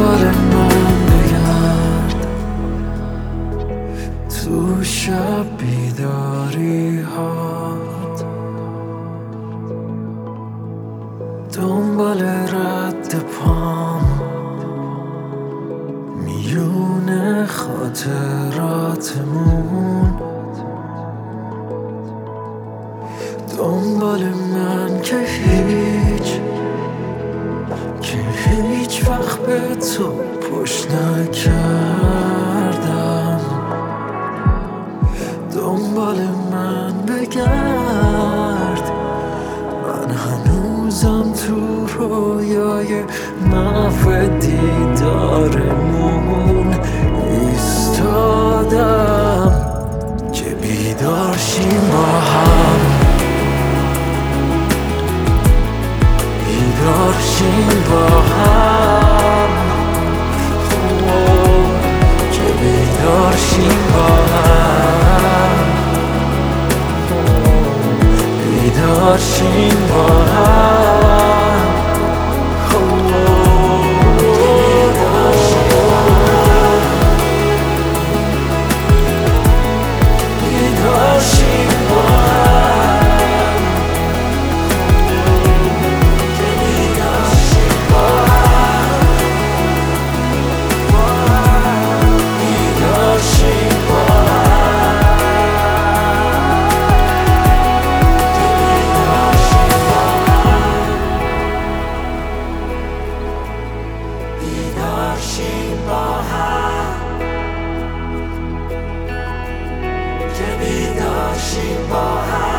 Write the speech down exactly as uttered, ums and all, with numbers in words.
دنبال من بگرد تو شب بیداری هات، دنبال رد پام میونه خاطراتمون، دنبال من که هیچ که هیچ وقت به تو پشت نکردم. دنبال من بگرد، من هنوزم تو رویای محو دیدارمون ایستادم که بیدار شیم با هم، بیدار شیم با هم، که بیدار شیم با هم، بیدار شیم با هم، بیدار شیم با هم، که بیدار شیم با هم، بیدار شیم با هم، که بیدار شیم با هم.